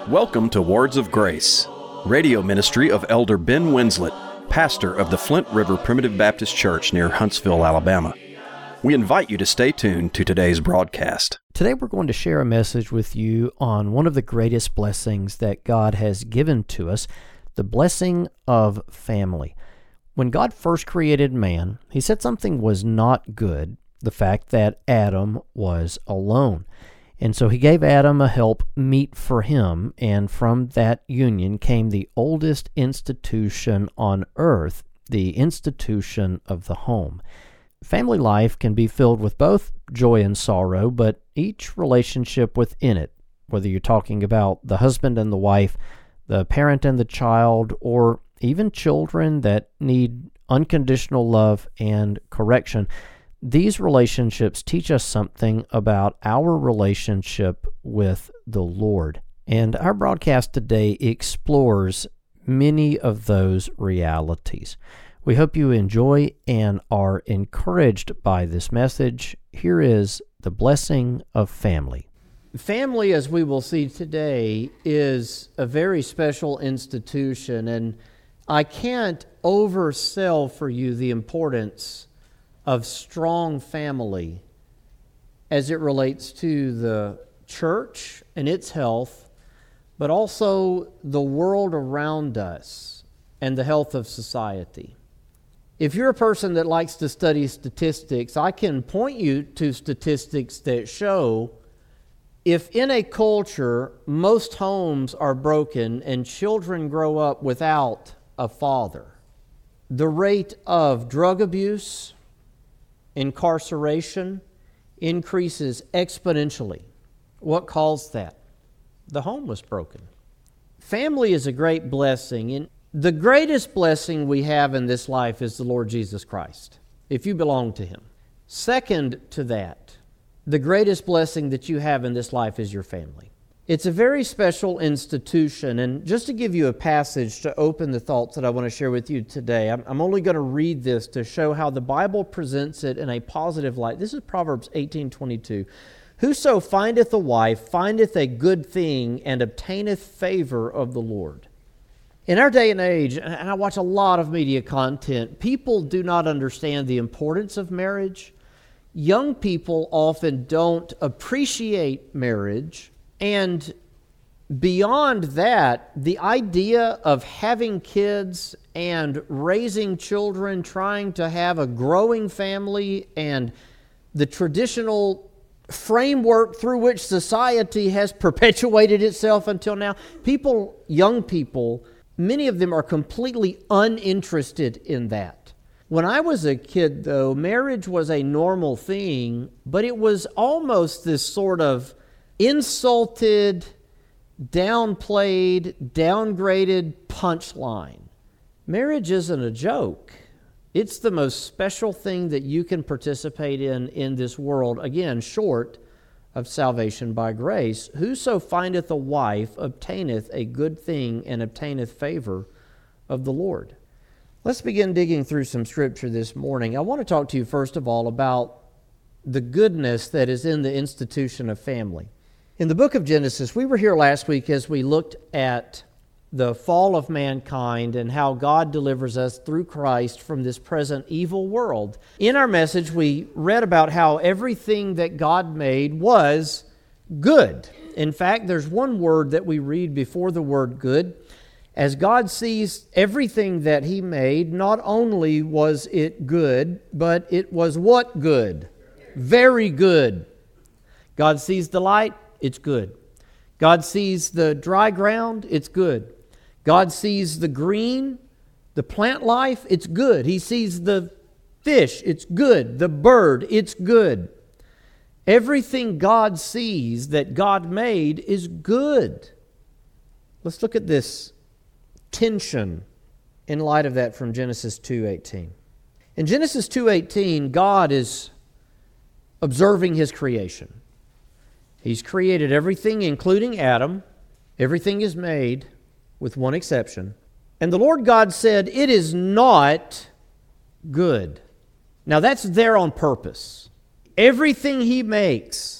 Welcome to Words of Grace, radio ministry of Elder Ben Winslet, pastor of the Flint River Primitive Baptist Church near Huntsville, Alabama. We invite you to stay tuned to today's broadcast. Today we're going to share a message with you on one of the greatest blessings that God has given to us, the blessing of family. When God first created man, He said something was not good, the fact that Adam was alone. And so He gave Adam a help meet for him, and from that union came the oldest institution on earth, the institution of the home. Family life can be filled with both joy and sorrow, but each relationship within it, whether you're talking about the husband and the wife, the parent and the child, or even children that need unconditional love and correction, these relationships teach us something about our relationship with the Lord. And our broadcast today explores many of those realities. We hope you enjoy and are encouraged by this message. Here is the blessing of family. Family, as we will see today, is a very special institution, and I can't oversell for you the importance of strong family as it relates to the church and its health, but also the world around us and the health of society. If you're a person that likes to study statistics, I can point you to statistics that show if in a culture most homes are broken and children grow up without a father, the rate of drug abuse, incarceration increases exponentially. What caused that? The home was broken. Family is a great blessing, and the greatest blessing we have in this life is the Lord Jesus Christ, if you belong to Him. Second to that, the greatest blessing that you have in this life is your family. It's a very special institution, and just to give you a passage to open the thoughts that I want to share with you today, I'm only going to read this to show how the Bible presents it in a positive light. This is Proverbs 18:22. Whoso findeth a wife findeth a good thing and obtaineth favor of the Lord. In our day and age, and I watch a lot of media content, people do not understand the importance of marriage. Young people often don't appreciate marriage. And beyond that, the idea of having kids and raising children, trying to have a growing family, and the traditional framework through which society has perpetuated itself until now, young people, many of them are completely uninterested in that. When I was a kid, though, marriage was a normal thing, but it was almost this sort of insulted, downplayed, downgraded punchline. Marriage isn't a joke. It's the most special thing that you can participate in this world, again, short of salvation by grace. Whoso findeth a wife obtaineth a good thing and obtaineth favor of the Lord. Let's begin digging through some scripture this morning. I want to talk to you first of all about the goodness that is in the institution of family. In the book of Genesis, we were here last week as we looked at the fall of mankind and how God delivers us through Christ from this present evil world. In our message, we read about how everything that God made was good. In fact, there's one word that we read before the word good. As God sees everything that He made, not only was it good, but it was what good? Very good. God sees the light, it's good. God sees the dry ground, it's good. God sees the green, the plant life, it's good. He sees the fish, it's good. The bird, it's good. Everything God sees that God made is good. Let's look at this tension in light of that from Genesis 2:18. In Genesis 2:18, God is observing His creation. He's created everything, including Adam. Everything is made, with one exception. And the Lord God said, "It is not good." Now that's there on purpose. Everything He makes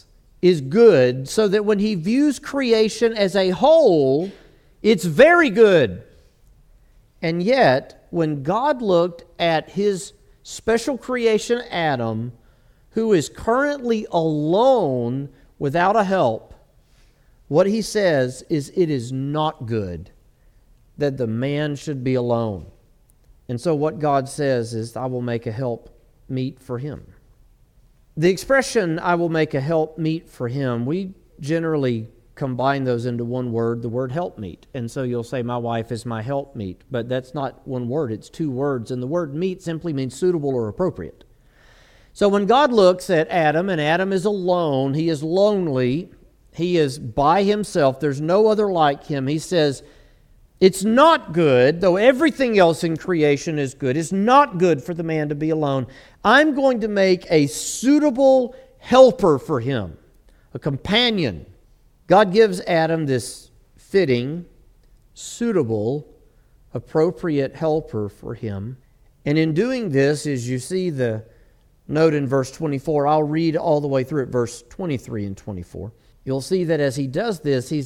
is good, so that when he views creation as a whole, it's very good. And yet, when God looked at his special creation, Adam, who is currently alone without a help, what he says is it is not good that the man should be alone. And so what God says is, I will make a help meet for him. The expression, I will make a help meet for him, we generally combine those into one word, the word helpmeet. And so you'll say, my wife is my helpmeet. But that's not one word, it's two words. And the word meet simply means suitable or appropriate. So when God looks at Adam, and Adam is alone, he is lonely, he is by himself, there's no other like him, he says, it's not good, though everything else in creation is good, it's not good for the man to be alone. I'm going to make a suitable helper for him, a companion. God gives Adam this fitting, suitable, appropriate helper for him. And in doing this, as you see the note in verse 24, I'll read all the way through it, verse 23 and 24. You'll see that as he does this, he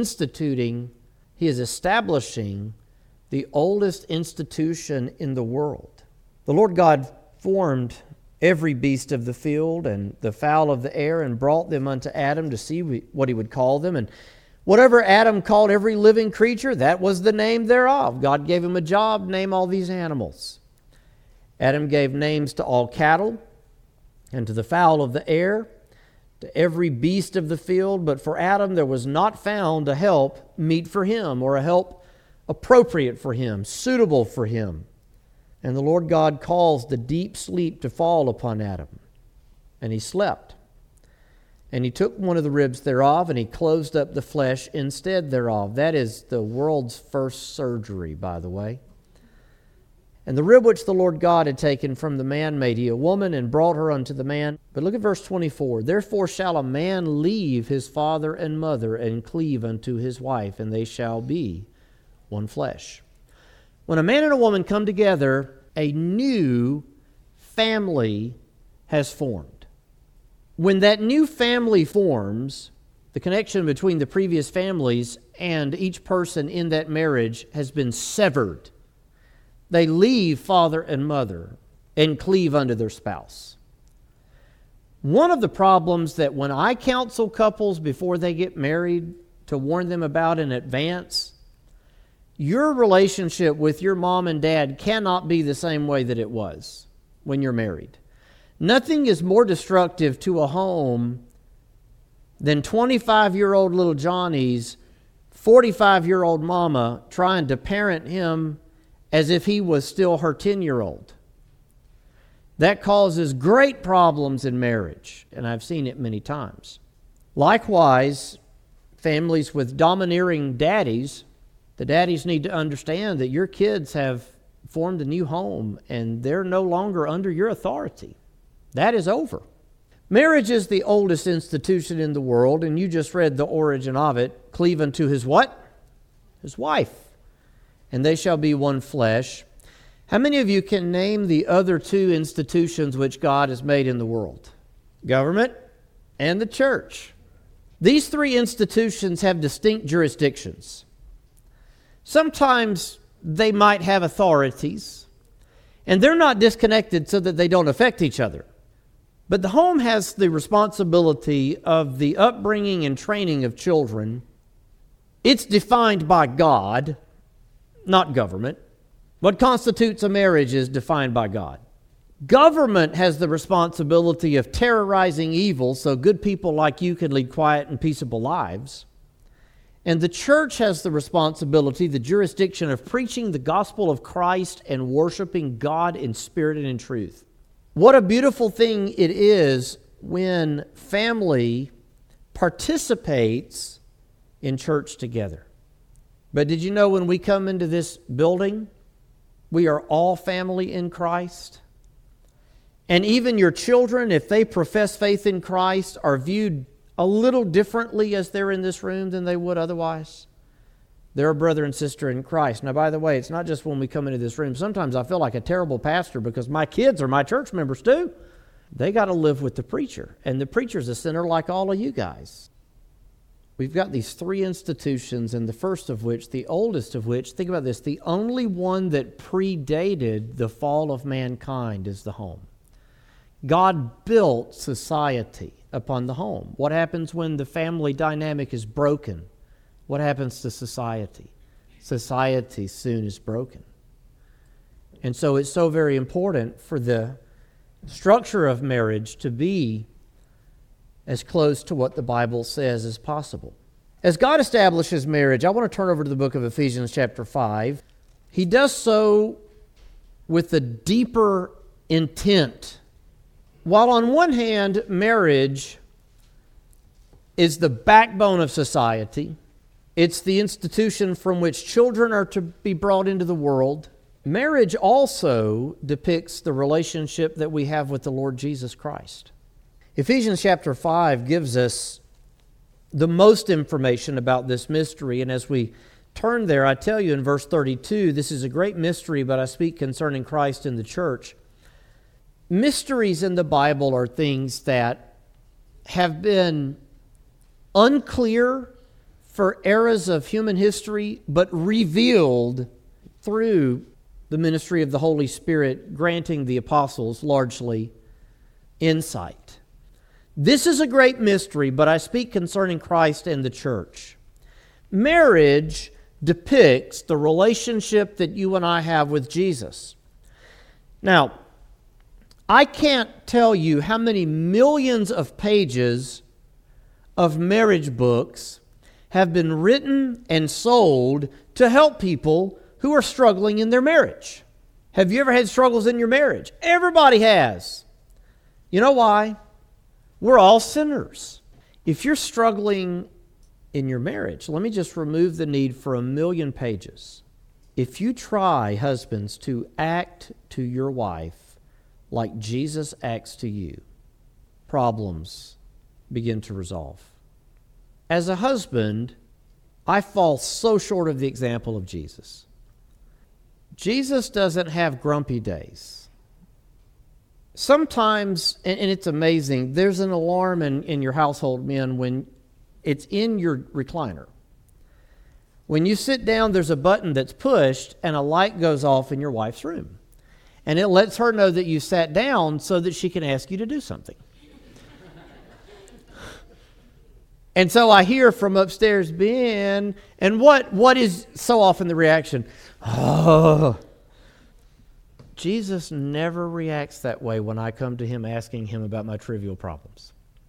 is establishing the oldest institution in the world. The Lord God formed every beast of the field and the fowl of the air and brought them unto Adam to see what he would call them. And whatever Adam called every living creature, that was the name thereof. God gave him a job, name all these animals. Adam gave names to all cattle and to the fowl of the air, to every beast of the field. But for Adam there was not found a help meet for him, or a help appropriate for him, suitable for him. And the Lord God caused the deep sleep to fall upon Adam. And he slept. And he took one of the ribs thereof, and he closed up the flesh instead thereof. That is the world's first surgery, by the way. And the rib which the Lord God had taken from the man made he a woman, and brought her unto the man. But look at verse 24. Therefore shall a man leave his father and mother, and cleave unto his wife, and they shall be one flesh. When a man and a woman come together, a new family has formed. When that new family forms, the connection between the previous families and each person in that marriage has been severed. They leave father and mother and cleave unto their spouse. One of the problems that when I counsel couples before they get married to warn them about in advance, your relationship with your mom and dad cannot be the same way that it was when you're married. Nothing is more destructive to a home than 25-year-old little Johnny's 45-year-old mama trying to parent him as if he was still her 10-year-old. That causes great problems in marriage, and I've seen it many times. Likewise, families with domineering daddies, the daddies need to understand that your kids have formed a new home and they're no longer under your authority. That is over. Marriage is the oldest institution in the world, and you just read the origin of it. Cleave unto his what? His wife. And they shall be one flesh. How many of you can name the other two institutions which God has made in the world? Government and the church. These three institutions have distinct jurisdictions. Sometimes they might have authorities, and they're not disconnected so that they don't affect each other. But the home has the responsibility of the upbringing and training of children. It's defined by God, not government. What constitutes a marriage is defined by God. Government has the responsibility of terrorizing evil so good people like you can lead quiet and peaceable lives. And the church has the responsibility, the jurisdiction of preaching the gospel of Christ and worshiping God in spirit and in truth. What a beautiful thing it is when family participates in church together. But did you know when we come into this building, we are all family in Christ? And even your children, if they profess faith in Christ, are viewed a little differently as they're in this room than they would otherwise. They're a brother and sister in Christ. Now, by the way, it's not just when we come into this room. Sometimes I feel like a terrible pastor because my kids are my church members too. They got to live with the preacher. And the preacher's a sinner like all of you guys. We've got these three institutions, and the first of which, the oldest of which, think about this, the only one that predated the fall of mankind is the home. God built society upon the home. What happens when the family dynamic is broken? What happens to society? Society soon is broken. And so it's so very important for the structure of marriage to be as close to what the Bible says as possible. As God establishes marriage, I want to turn over to the book of Ephesians chapter 5. He does so with a deeper intent. While on one hand, marriage is the backbone of society, it's the institution from which children are to be brought into the world, marriage also depicts the relationship that we have with the Lord Jesus Christ. Ephesians chapter 5 gives us the most information about this mystery, and as we turn there, I tell you in verse 32, this is a great mystery, but I speak concerning Christ in the church. Mysteries in the Bible are things that have been unclear for eras of human history, but revealed through the ministry of the Holy Spirit, granting the apostles largely insight. This is a great mystery, but I speak concerning Christ and the church. Marriage depicts the relationship that you and I have with Jesus. Now, I can't tell you how many millions of pages of marriage books have been written and sold to help people who are struggling in their marriage. Have you ever had struggles in your marriage? Everybody has. You know why? We're all sinners. If you're struggling in your marriage, let me just remove the need for a million pages. If you try, husbands, to act to your wife like Jesus acts to you, problems begin to resolve. As a husband, I fall so short of the example of Jesus. Jesus doesn't have grumpy days. Sometimes, and it's amazing, there's an alarm in your household, men, when it's in your recliner. When you sit down, there's a button that's pushed and a light goes off in your wife's room. And it lets her know that you sat down so that she can ask you to do something. And so I hear from upstairs, Ben, and what is so often the reaction? Oh. Jesus never reacts that way when I come to him asking him about my trivial problems.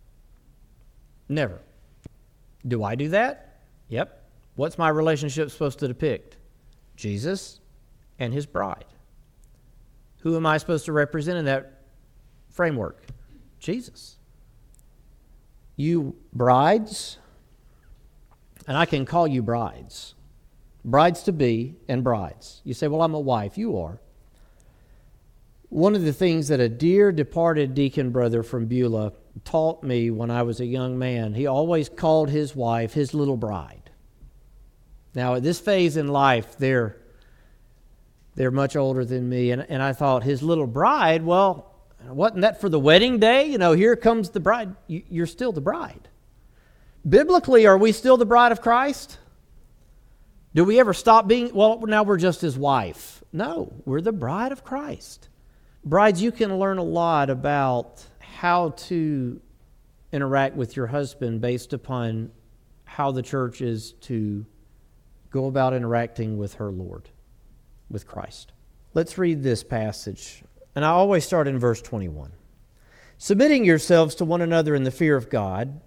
Never. Do I do that? Yep. What's my relationship supposed to depict? Jesus and his bride. Who am I supposed to represent in that framework? Jesus. You brides, and I can call you brides. Brides-to-be and brides. You say, well, I'm a wife. You are. One of the things that a dear departed deacon brother from Beulah taught me when I was a young man, he always called his wife his little bride. Now, at this phase in life, they're much older than me, and I thought, his little bride, well, wasn't that for the wedding day? You know, here comes the bride. You're still the bride. Biblically, are we still the bride of Christ? Do we ever stop being, well, now we're just his wife? No, we're the bride of Christ. Brides, you can learn a lot about how to interact with your husband based upon how the church is to go about interacting with her Lord, with Christ. Let's read this passage. And I always start in verse 21. Submitting yourselves to one another in the fear of God.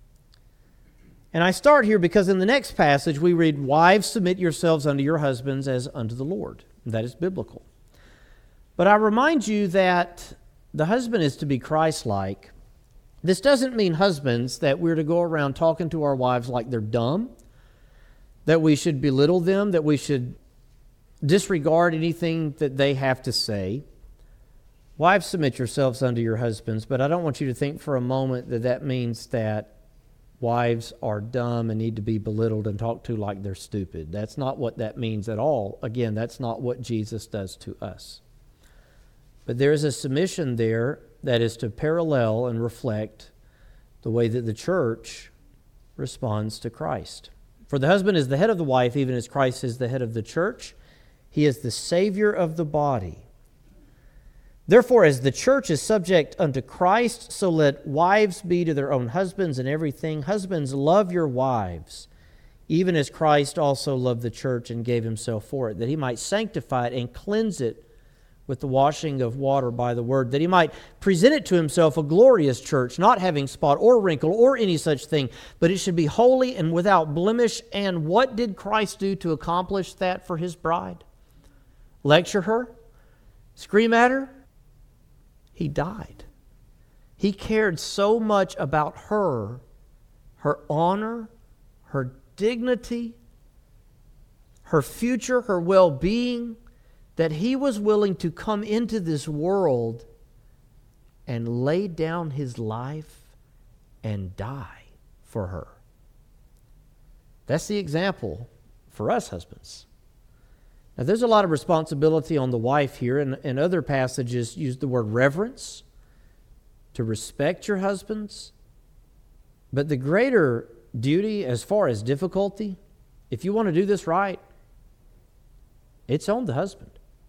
And I start here because in the next passage we read, wives, submit yourselves unto your husbands as unto the Lord. That is biblical. But I remind you that the husband is to be Christ-like. This doesn't mean, husbands, that we're to go around talking to our wives like they're dumb, that we should belittle them, that we should disregard anything that they have to say. Wives, submit yourselves unto your husbands, but I don't want you to think for a moment that that means that wives are dumb and need to be belittled and talked to like they're stupid. That's not what that means at all. Again, that's not what Jesus does to us. But there is a submission there that is to parallel and reflect the way that the church responds to Christ. For the husband is the head of the wife, even as Christ is the head of the church. He is the Savior of the body. Therefore, as the church is subject unto Christ, so let wives be to their own husbands in everything. Husbands, love your wives, even as Christ also loved the church and gave himself for it, that he might sanctify it and cleanse it with the washing of water by the word, that he might present it to himself a glorious church, not having spot or wrinkle or any such thing, but it should be holy and without blemish. And what did Christ do to accomplish that for his bride? Lecture her? Scream at her? He died. He cared so much about her honor, her dignity, her future, her well-being, that he was willing to come into this world and lay down his life and die for her. That's the example for us husbands. Now, there's a lot of responsibility on the wife here, and other passages use the word reverence, to respect your husbands. But the greater duty as far as difficulty, if you want to do this right, it's on the husband.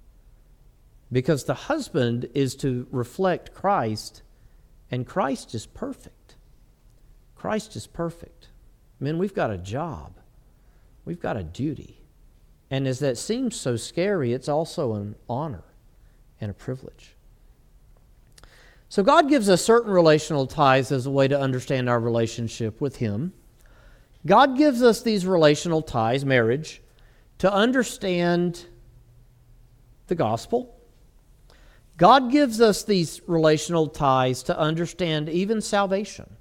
Because the husband is to reflect Christ, and Christ is perfect. Christ is perfect. Men, we've got a job. We've got a duty. And as that seems so scary, it's also an honor and a privilege. So God gives us certain relational ties as a way to understand our relationship with Him. God gives us these relational ties, marriage, to understand the gospel. God gives us these relational ties to understand even salvation,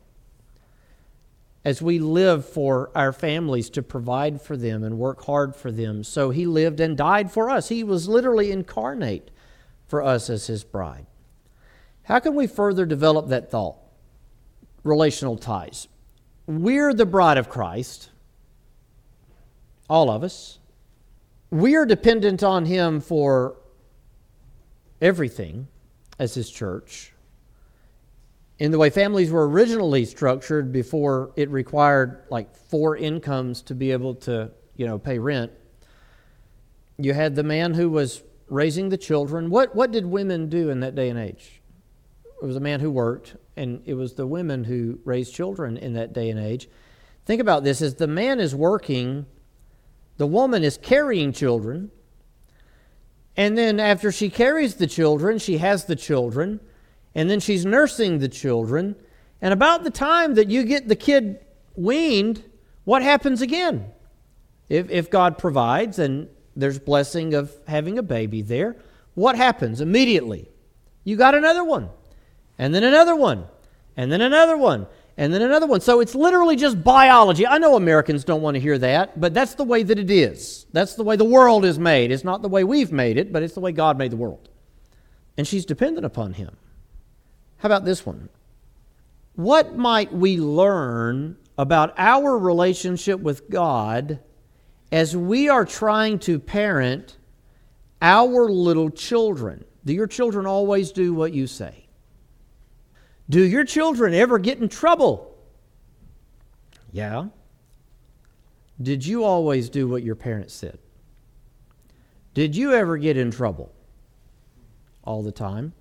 as we live for our families, to provide for them and work hard for them. So He lived and died for us. He was literally incarnate for us as His bride. How can we further develop that thought? Relational ties. We're the bride of Christ, all of us. We are dependent on Him for everything as His church. In the way families were originally structured before it required like 4 incomes to be able to, pay rent, you had the man who was raising the children. What did women do in that day and age? It was a man who worked, and it was the women who raised children in that day and age. Think about this. As the man is working, the woman is carrying children, and then after she carries the children, she has the children, and then she's nursing the children. And about the time that you get the kid weaned, what happens again? If God provides and there's blessing of having a baby there, what happens immediately? You got another one, and then another one, and then another one, and then another one. So it's literally just biology. I know Americans don't want to hear that, but that's the way that it is. That's the way the world is made. It's not the way we've made it, but it's the way God made the world. And she's dependent upon Him. How about this one? What might we learn about our relationship with God as we are trying to parent our little children? Do your children always do what you say? Do your children ever get in trouble? Yeah. Did you always do what your parents said? Did you ever get in trouble? All the time.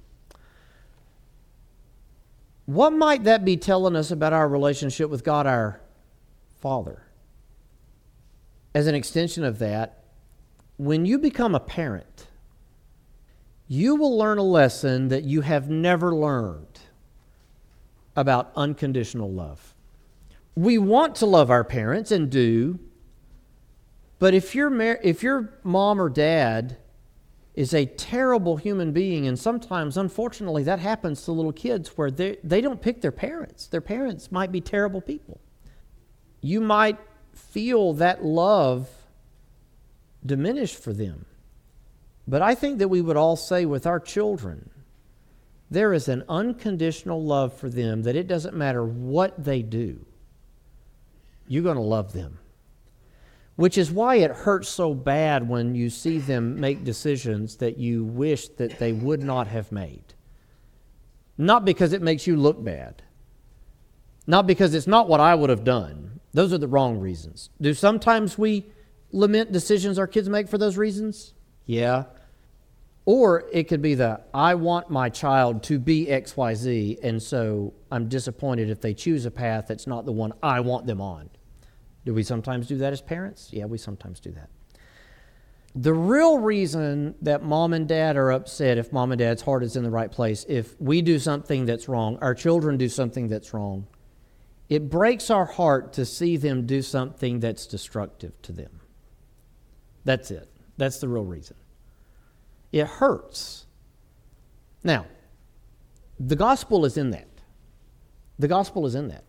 What might that be telling us about our relationship with God, our Father? As an extension of that, when you become a parent, you will learn a lesson that you have never learned about unconditional love. We want to love our parents and do, but if your mom or dad is a terrible human being, and sometimes, unfortunately, that happens to little kids where they don't pick their parents. Their parents might be terrible people. You might feel that love diminish for them. But I think that we would all say with our children, there is an unconditional love for them that it doesn't matter what they do. You're going to love them. Which is why it hurts so bad when you see them make decisions that you wish that they would not have made. not because it makes you look bad, not because it's not what I would have done. Those are the wrong reasons. Do sometimes we lament decisions our kids make for those reasons? Yeah. Or it could be I want my child to be XYZ, and so I'm disappointed if they choose a path that's not the one I want them on. Do we sometimes do that as parents? Yeah, we sometimes do that. The real reason that mom and dad are upset if mom and dad's heart is in the right place, if we do something that's wrong, our children do something that's wrong, it breaks our heart to see them do something that's destructive to them. That's it. That's the real reason. It hurts. Now, the gospel is in that. The gospel is in that.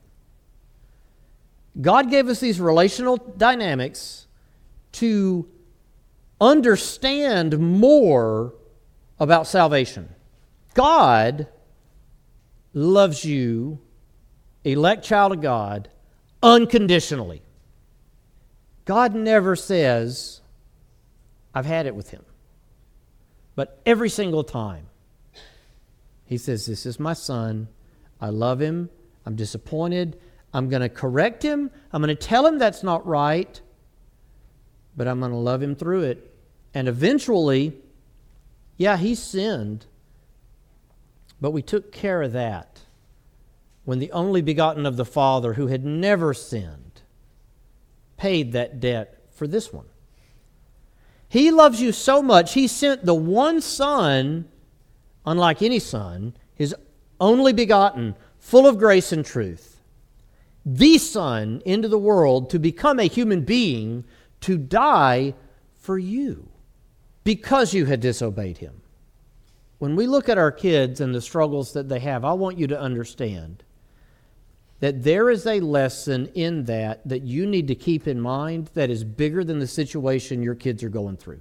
God gave us these relational dynamics to understand more about salvation. God loves you, elect child of God, unconditionally. God never says, I've had it with him. But every single time, he says, this is my son. I love him. I'm disappointed. I'm going to correct him. I'm going to tell him that's not right. But I'm going to love him through it. And eventually, yeah, he sinned. But we took care of that when the only begotten of the Father, who had never sinned, paid that debt for this one. He loves you so much, he sent the one Son, unlike any son, his only begotten, full of grace and truth, the Son into the world to become a human being, to die for you because you had disobeyed him. When we look at our kids and the struggles that they have, I want you to understand that there is a lesson in that you need to keep in mind that is bigger than the situation your kids are going through.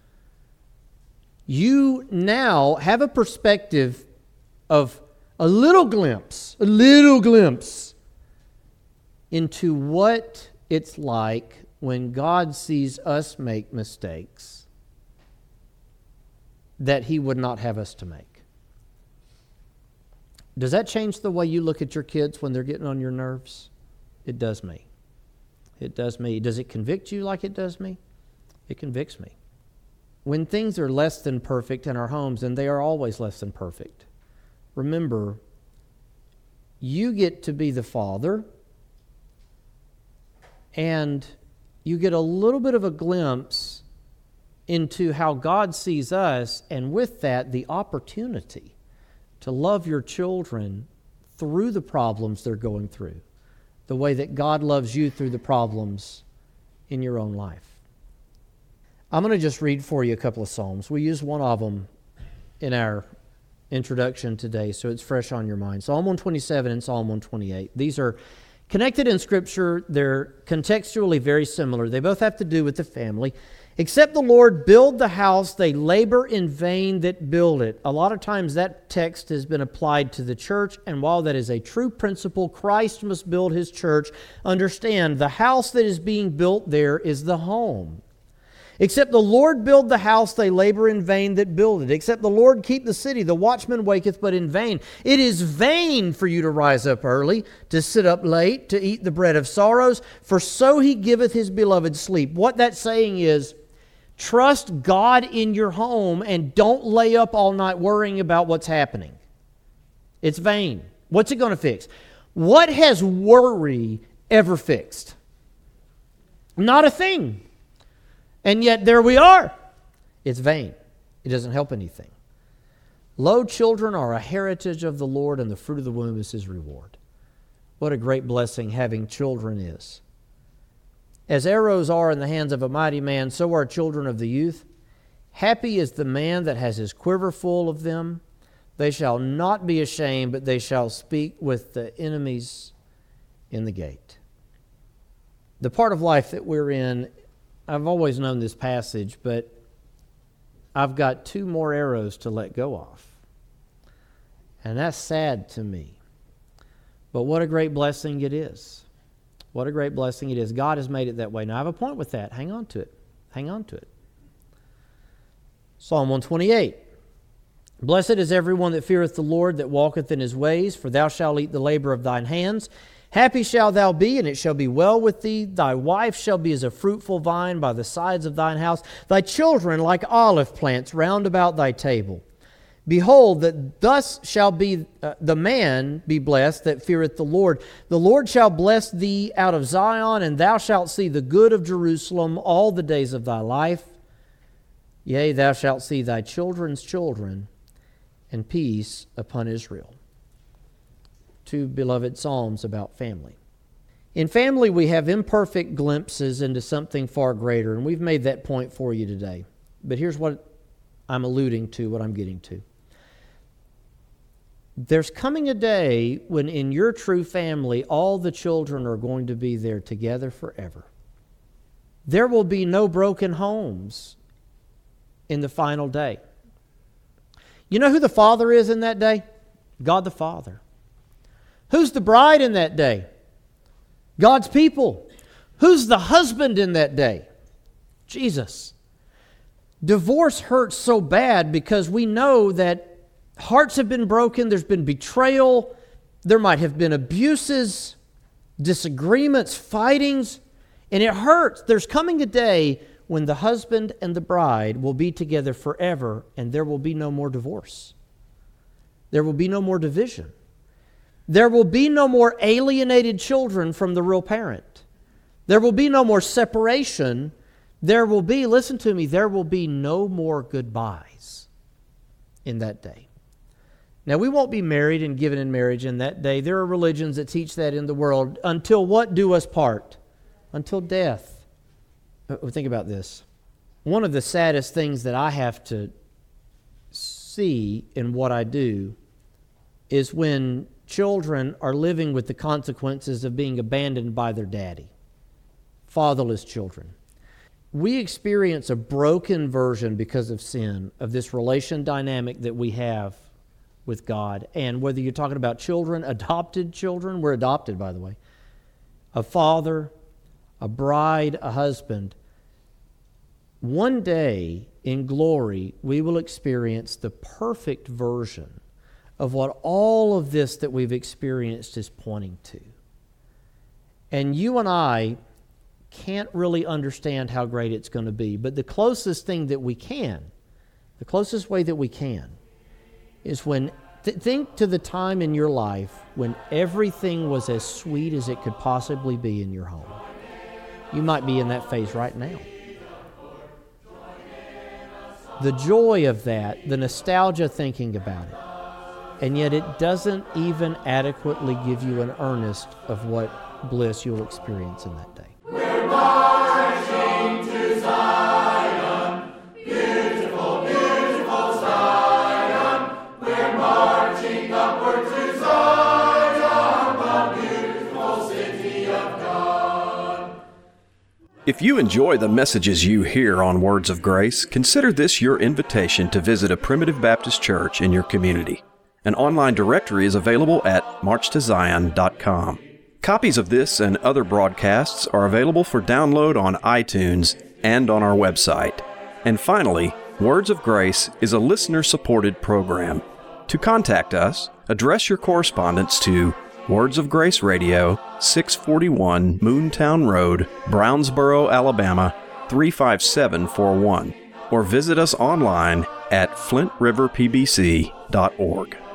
You now have a perspective of a little glimpse into what it's like when God sees us make mistakes that he would not have us to make. Does that change the way you look at your kids when they're getting on your nerves? It does me. It does me. Does it convict you like it does me? It convicts me. When things are less than perfect in our homes, and they are always less than perfect, remember, you get to be the father, and you get a little bit of a glimpse into how God sees us, and with that, the opportunity to love your children through the problems they're going through, the way that God loves you through the problems in your own life. I'm going to just read for you a couple of Psalms. We use one of them in our introduction today, so it's fresh on your mind. Psalm 127 and Psalm 128. These are connected in Scripture. They're contextually very similar. They both have to do with the family. Except the Lord build the house, they labor in vain that build it. A lot of times that text has been applied to the church, and while that is a true principle, Christ must build his church. Understand, the house that is being built there is the home. Except the Lord build the house, they labor in vain that build it. Except the Lord keep the city, the watchman waketh but in vain. It is vain for you to rise up early, to sit up late, to eat the bread of sorrows, for so he giveth his beloved sleep. What that's saying is, trust God in your home and don't lay up all night worrying about what's happening. It's vain. What's it going to fix? What has worry ever fixed? Not a thing. And yet there we are. It's vain. It doesn't help anything. Lo, children are a heritage of the Lord, and the fruit of the womb is his reward. What a great blessing having children is. As arrows are in the hands of a mighty man, so are children of the youth. Happy is the man that has his quiver full of them. They shall not be ashamed, but they shall speak with the enemies in the gate. The part of life that we're in, I've always known this passage, but I've got 2 more arrows to let go of. And that's sad to me. But what a great blessing it is. What a great blessing it is. God has made it that way. Now, I have a point with that. Hang on to it. Hang on to it. Psalm 128. Blessed is everyone that feareth the Lord, that walketh in his ways, for thou shalt eat the labor of thine hands. Happy shalt thou be, and it shall be well with thee. Thy wife shall be as a fruitful vine by the sides of thine house, thy children like olive plants round about thy table. Behold, that thus shall be the man be blessed that feareth the Lord. The Lord shall bless thee out of Zion, and thou shalt see the good of Jerusalem all the days of thy life. Yea, thou shalt see thy children's children, and peace upon Israel. 2 beloved psalms about family. In family, we have imperfect glimpses into something far greater, and we've made that point for you today. But here's what I'm alluding to, what I'm getting to. There's coming a day when in your true family, all the children are going to be there together forever. There will be no broken homes in the final day. You know who the Father is in that day? God the Father. Who's the bride in that day? God's people. Who's the husband in that day? Jesus. Divorce hurts so bad because we know that hearts have been broken, there's been betrayal, there might have been abuses, disagreements, fightings, and it hurts. There's coming a day when the husband and the bride will be together forever, and there will be no more divorce. There will be no more division. There will be no more alienated children from the real parent. There will be no more separation. There will be, listen to me, there will be no more goodbyes in that day. Now, we won't be married and given in marriage in that day. There are religions that teach that in the world. Until what do us part? Until death. Think about this. One of the saddest things that I have to see in what I do is when children are living with the consequences of being abandoned by their daddy. Fatherless children. We experience a broken version because of sin of this relation dynamic that we have with God. And whether you're talking about children, adopted children, we're adopted, by the way, a father, a bride, a husband. One day in glory, we will experience the perfect version of what all of this that we've experienced is pointing to. And you and I can't really understand how great it's going to be, but the closest thing that we can, the closest way that we can, is when think to the time in your life when everything was as sweet as it could possibly be in your home. You might be in that phase right now. The joy of that, the nostalgia thinking about it, and yet it doesn't even adequately give you an earnest of what bliss you'll experience in that day. We're marching to Zion, beautiful, beautiful Zion. We're marching upward to Zion, the beautiful city of God. If you enjoy the messages you hear on Words of Grace, consider this your invitation to visit a Primitive Baptist church in your community. An online directory is available at marchtozion.com. Copies of this and other broadcasts are available for download on iTunes and on our website. And finally, Words of Grace is a listener-supported program. To contact us, address your correspondence to Words of Grace Radio, 641 Moontown Road, Brownsboro, Alabama, 35741, or visit us online at flintriverpbc.org.